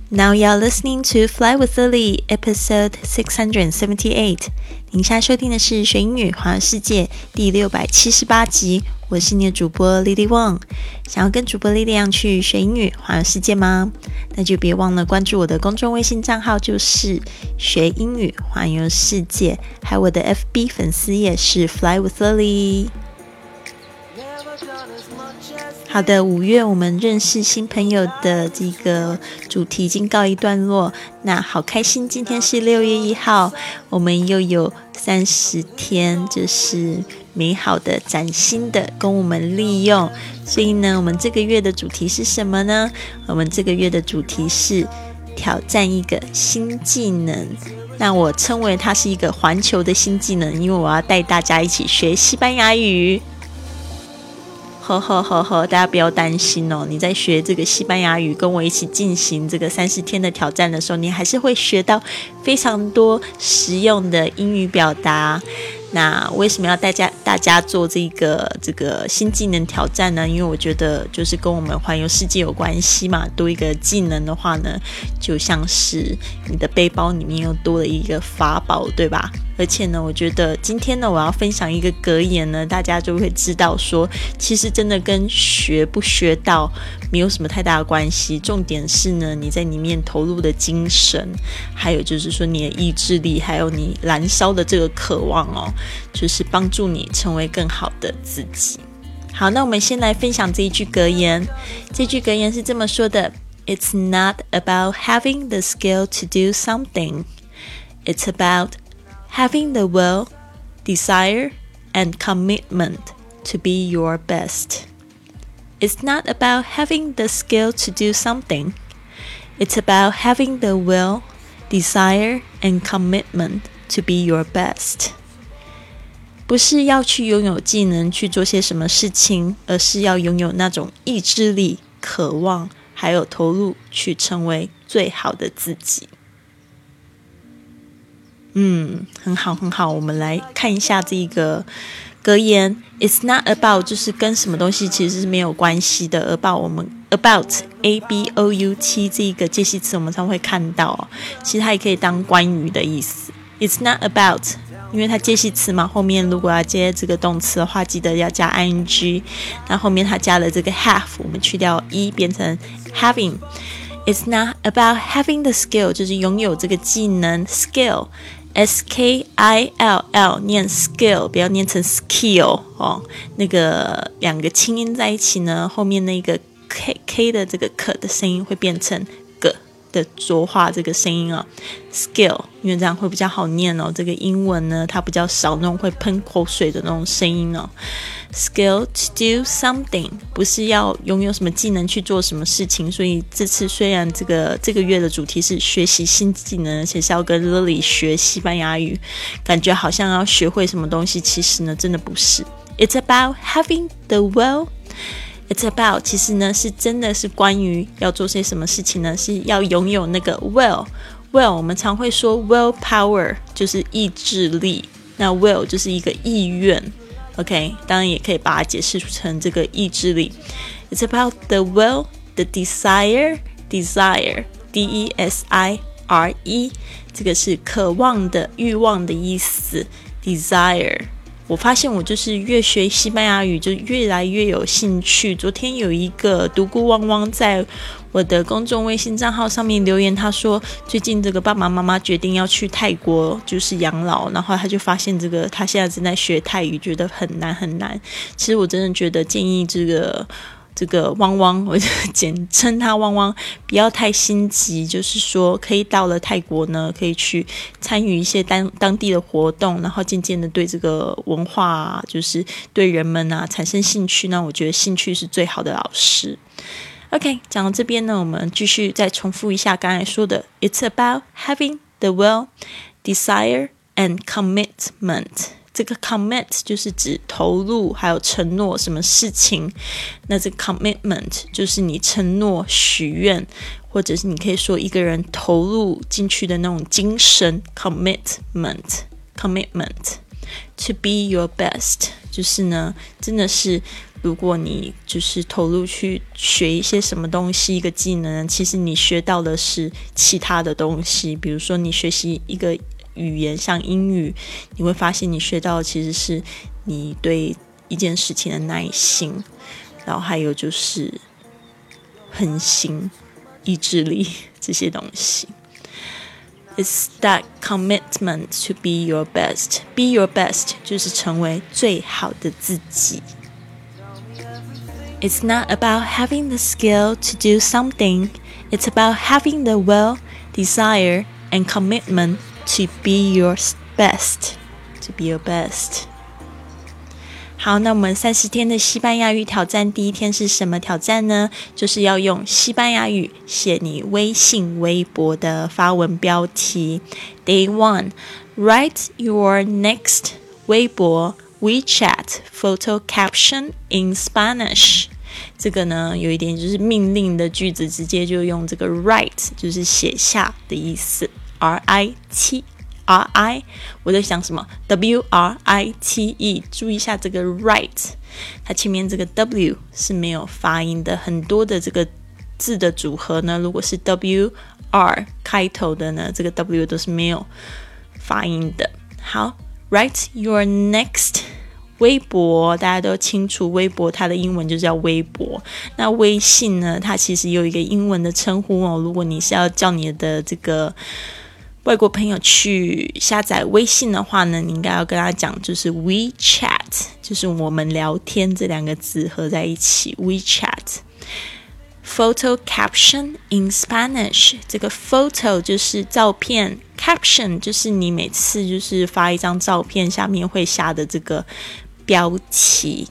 Now you're listening to Fly with Lily, episode 678. 您现在收听的是学英语环游世界第678集，我是你的主播 Lily Wong。想要跟主播 Lily 一样去学英语环游世界吗？那就别忘了关注我的公众微信账号，就是学英语环游世界，还有我的 FB 粉丝页是 Fly with Lily。好的，5月我们认识新朋友的这个主题已经告一段落，那好开心，今天是6月1号，我们又有30天，就是美好的崭新的供我们利用。所以呢，我们这个月的主题是什么呢？我们这个月的主题是挑战一个新技能，那我称为它是一个环球的新技能，因为我要带大家一起学西班牙语。大家不要担心哦，你在学这个西班牙语跟我一起进行这个30天的挑战的时候，你还是会学到非常多实用的英语表达。那为什么要带大家做这个新技能挑战呢？因为我觉得就是跟我们环游世界有关系嘛，多一个技能的话呢，就像是你的背包里面又多了一个法宝，对吧？而且呢，我觉得今天呢，我要分享一个格言呢，大家就会知道说，其实真的跟学不学到没有什么太大的关系，重点是呢，你在里面投入的精神，还有就是说你的意志力，还有你燃烧的这个渴望哦，就是帮助你成为更好的自己。好，那我们先来分享这一句格言。这句格言是这么说的 ：It's not about having the skill to do something. It's about having the will, desire, and commitment to be your best. It's not about having the skill to do something. It's about having the will, desire, and commitment to be your best. 不是要去拥有技能去做些什么事情，而是要拥有那种意志力、渴望，还有投入去成为最好的自己。很好，我们来看一下这个格言。It's not about 就是跟什么东西其实是没有关系的。about A-B-O-U-T 这个介系词我们常会看到其实它也可以当关于的意思。It's not about 因为它介系词嘛，后面如果要接这个动词的话，记得要加 ing， 那后面它加了这个 have， 我们去掉 e 变成 having。It's not about having the skill 就是拥有这个技能 skill S-K-I-L-L 念 skill 不要念成 skill 那个两个清音在一起呢，后面那个 K 的这个可的声音会变成个的浊化这个声音skill 因为这样会比较好念这个英文呢它比较少那种会喷口水的那种声音skill to do something 不是要拥有什么技能去做什么事情，所以这次虽然这个月的主题是学习新技能，而且是要跟 Lily 学西班牙语，感觉好像要学会什么东西，其实呢真的不是。 It's about having the will It's about 其实呢是真的是关于要做些什么事情呢，是要拥有那个 will 我们常会说 willpower 就是意志力，那 will 就是一个意愿OK， 当然也可以把它解释成这个意志力。It's about the will, the desire, D-E-S-I-R-E 这个是渴望的、欲望的意思 desire。我发现我就是越学西班牙语就越来越有兴趣。昨天有一个独孤汪汪在我的公众微信账号上面留言，他说最近这个爸爸妈妈决定要去泰国就是养老，然后他就发现这个他现在正在学泰语，觉得很难。其实我真的觉得建议这个汪汪，我就简称他汪汪，不要太心急，就是说可以到了泰国呢，可以去参与一些当地的活动，然后渐渐的对这个文化就是对人们产生兴趣，那我觉得兴趣是最好的老师。OK， 讲到这边呢，我们继续再重复一下刚才说的 It's about having the will, desire, and commitment。这个 commit 就是指投入还有承诺什么事情，那这个 commitment 就是你承诺许愿，或者是你可以说一个人投入进去的那种精神 commitment to be your best 就是呢真的是如果你就是投入去学一些什么东西，一个技能，其实你学到的是其他的东西。比如说你学习一个语言，像英语，你会发现你学到的其实是你对一件事情的耐心，然后还有就是恒心、意志力这些东西。It's that commitment to be your best. Be your best 就是成为最好的自己。It's not about having the skill to do something. It's about having the will, desire, and commitment to be your best. To be your best. 好，那我们30天的西班牙语挑战第一天是什么挑战呢？就是要用西班牙语写你微信、微博的发文标题。Day 1, write your next 微博 WeChat photo caption in Spanish。这个呢，有一点就是命令的句子，直接就用这个 write， 就是写下的意思。R-I， 我在想什么 W-R-I-T-E， 注意一下这个 write， 它前面这个 W 是没有发音的，很多的这个字的组合呢，如果是 W-R 开头的呢，这个 W 都是没有发音的。好， write your next 微博，大家都清楚，微博它的英文就叫微博。那微信呢，它其实有一个英文的称呼哦，如果你是要叫你的这个外国朋友去下载微信的话呢，你应该要跟他讲，就是 WeChat， 就是我们聊天这两个字合在一起 WeChat。 Photo caption in Spanish， 这个 photo 就是照片， caption 就是你每次就是发一张照片下面会下的这个标题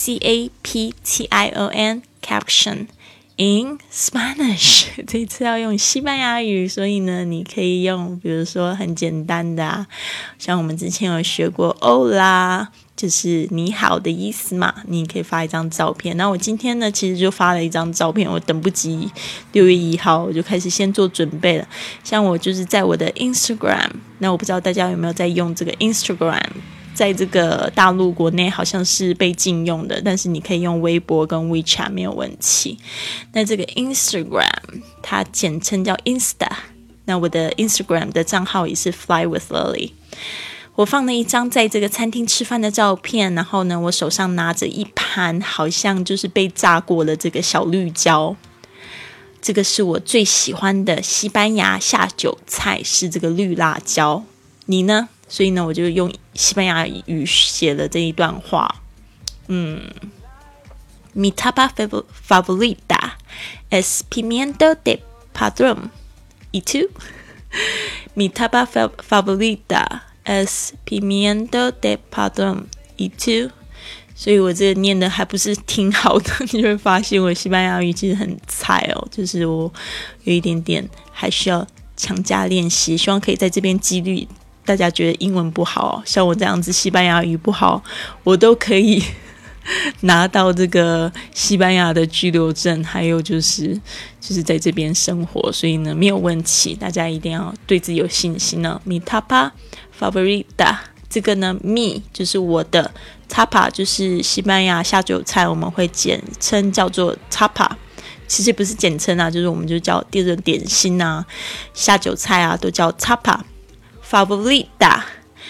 C-A-P-T-I-O-N caption in Spanish， 这一次要用西班牙语，所以呢，你可以用比如说很简单的啊，像我们之前有学过 Hola， 就是你好的意思嘛，你可以发一张照片。那我今天呢，其实就发了一张照片，我等不及6月1号我就开始先做准备了。像我就是在我的 Instagram， 那我不知道大家有没有在用这个 Instagram，在这个大陆国内好像是被禁用的，但是你可以用微博跟 WeChat 没有问题。那这个 Instagram 它简称叫 Insta， 那我的 Instagram 的账号也是 Fly with Lily。 我放了一张在这个餐厅吃饭的照片，然后呢，我手上拿着一盘好像就是被炸过的这个小绿椒，这个是我最喜欢的西班牙下酒菜，是这个绿辣椒。你呢？所以呢，我就用西班牙语写了这一段话。Mi tapa favorita es pimiento de padrón. ¿Y tú? Mi tapa favorita es pimiento de padrón. ¿Y tú? 所以我这个念的还不是挺好的，你会发现我西班牙语其实很菜哦，就是我有一点点还需要强加练习，希望可以在这边激励大家觉得英文不好，像我这样子西班牙语不好，我都可以拿到这个西班牙的居留证，还有就是在这边生活，所以呢没有问题，大家一定要对自己有信心呢。Mi tapa favorita， 这个呢 mi 就是我的， tapa 就是西班牙下酒菜，我们会简称叫做 tapa，其实不是简称啊，就是我们就叫这种点心啊、下酒菜啊都叫 tapa。Favorita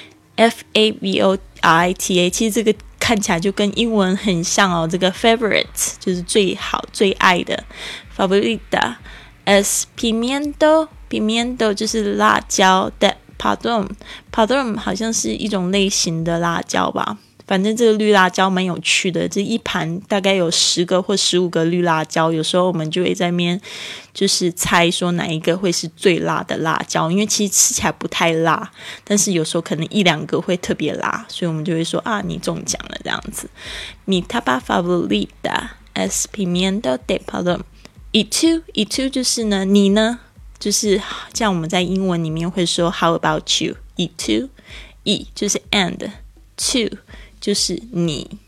F-A-V-O-R-I-T-A， 其实这个看起来就跟英文很像哦，这个 favorite 就是最好最爱的。Favorita es pimiento 就是辣椒的 padrón 好像是一种类型的辣椒吧，反正这个绿辣椒蛮有趣的，这一盘大概有10个或15个绿辣椒，有时候我们就会在那边就是猜说哪一个会是最辣的辣椒，因为其实吃起来不太辣，但是有时候可能1-2个会特别辣，所以我们就会说啊，你中奖了这样子。Mi tapa favorita es pimiento de padrón. ¿Y tú 就是呢，你呢，就是像我们在英文里面会说 How about you? ¿Y tú? E 就是 and， two就是你。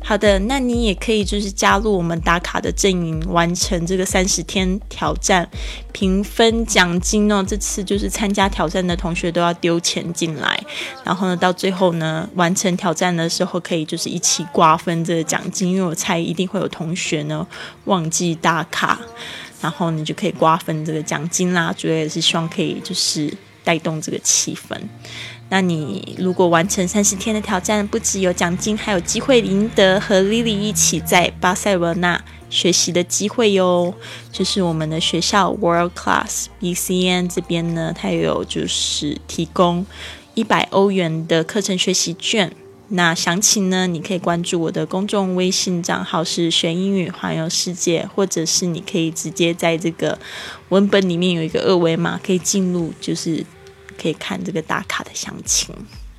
好的，那你也可以就是加入我们打卡的阵营，完成这个30天挑战，评分奖金哦。这次就是参加挑战的同学都要丢钱进来，然后呢，到最后呢，完成挑战的时候可以就是一起瓜分这个奖金，因为我猜一定会有同学呢忘记打卡，然后你就可以瓜分这个奖金啦。主要也是希望可以就是带动这个气氛。那你如果完成30天的挑战，不只有奖金，还有机会赢得和 Lily 一起在巴塞罗那学习的机会哟。就是我们的学校 World Class BCN 这边呢，它有就是提供100欧元的课程学习券。那详情呢，你可以关注我的公众微信账号是学英语环游世界，或者是你可以直接在这个文本里面有一个2维码可以进入，就是可以看这个打卡的详情。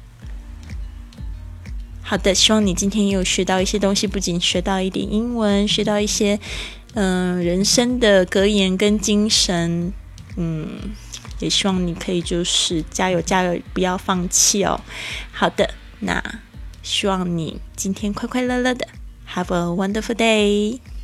好的，希望你今天也有学到一些东西，不仅学到一点英文，学到一些人生的格言跟精神。也希望你可以就是加油加油，不要放弃哦。好的，那希望你今天快快乐乐的 Have a wonderful day。